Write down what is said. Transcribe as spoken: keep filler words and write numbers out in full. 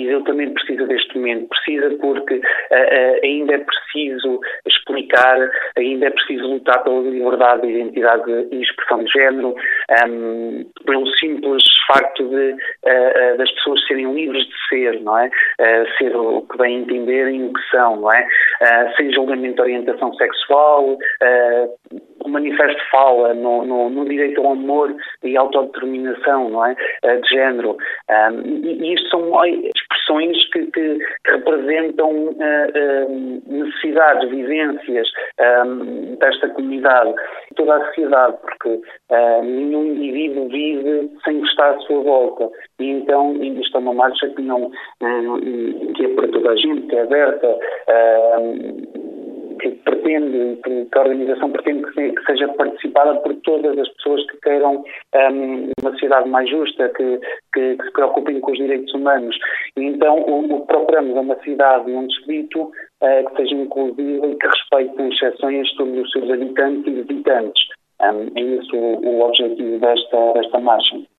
Viseu também precisa deste momento, precisa porque uh, uh, ainda é preciso explicar, ainda é preciso lutar pela liberdade de identidade e expressão de género, um, pelo simples facto de, uh, uh, das pessoas serem livres de ser, não é? Uh, ser o que bem entenderem o que são, não é? Uh, sem julgamento de orientação sexual, uh, o manifesto fala no, no, no direito ao amor e autodeterminação, não é? Uh, de género. Um, e, e isto são expressões que, que, que representam uh, uh, necessidades, vivências um, desta comunidade, toda a sociedade, porque uh, nenhum indivíduo vive sem o que está à sua volta. E então isto é uma marcha que, não, uh, que é para toda a gente, que é aberta, uh, que pretende, que a organização pretende que seja participada por todas as pessoas que queiram um, uma sociedade mais justa, que, que, que se preocupem com os direitos humanos. E então o, o procuramos uma cidade e um distrito uh, que seja inclusiva e que respeite as exceções sobre os seus habitantes e visitantes. Um, é isso o, o objetivo desta, desta marcha.